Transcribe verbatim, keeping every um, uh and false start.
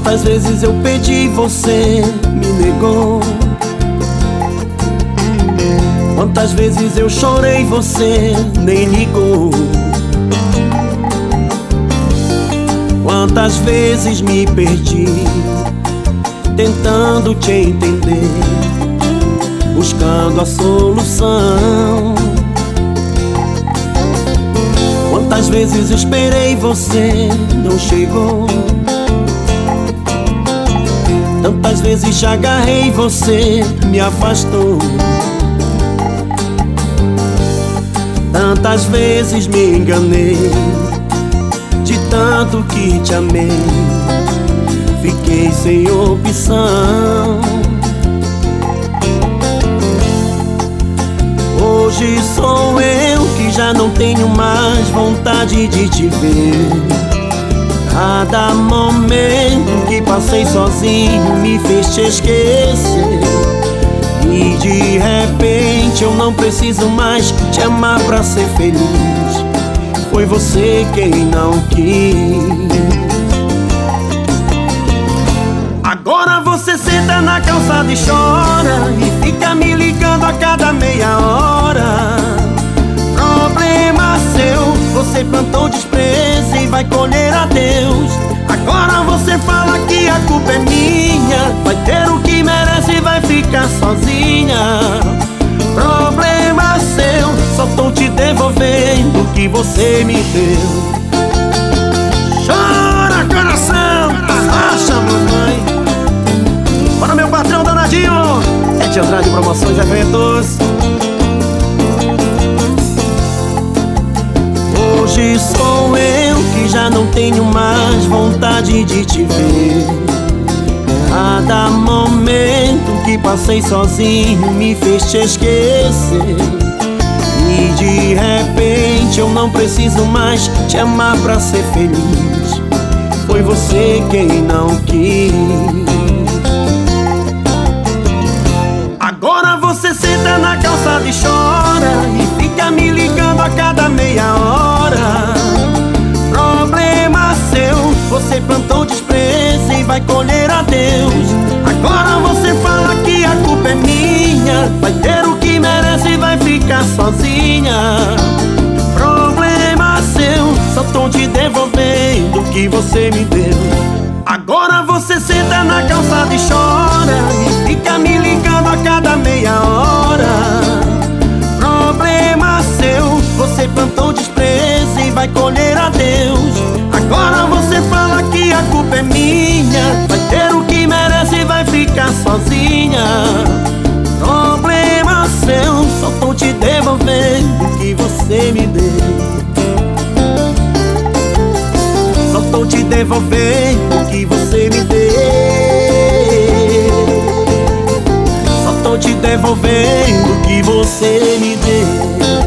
Quantas vezes eu pedi, você me negou. Quantas vezes eu chorei, você nem ligou. Quantas vezes me perdi tentando te entender, buscando a solução. Quantas vezes esperei, você não chegou. Tantas vezes te agarrei, você me afastou. Tantas vezes me enganei, de tanto que te amei, fiquei sem opção. Hoje sou eu que já não tenho mais vontade de te ver. Cada momento que passei sozinho me fez te esquecer. E de repente eu não preciso mais te amar pra ser feliz. Foi você quem não quis. Agora você senta na calçada e chora, e fica me ligando a cada meia hora. Problema seu, você plantou desprezo e vai colher adeus. Agora você fala que a culpa é minha, vai ter o que merece e vai ficar sozinha. Problema seu, só tô te devolvendo o que você me deu. Chora, coração, arracha, mamãe. Bora, meu patrão danadinho, é de Andrade Promoções e Eventos. Hoje sou eu que já não tenho mais vontade de te ver. Cada momento que passei sozinho me fez te esquecer. E de repente eu não preciso mais te amar pra ser feliz. Foi você quem não quis. Agora você senta na calçada e chora, e fica me ligando a cada meia hora. Problema seu, você plantou desprezo e vai colher adeus. Agora você fala que a culpa é minha, vai ter o que merece e vai ficar sozinha. Problema seu, só tô te devolvendo o que você me deu. Agora você senta na calçada e chora, e fica me ligando a cada meia hora. Problema seu, você plantou desprezo e vai colher adeus. Agora você fala que a culpa é minha, vai ter o que merece e vai ficar sozinha. Problema seu, só tô te devolvendo o que você me deu. Só tô te devolvendo o que você me deu. Só tô te devolvendo o que você me deu.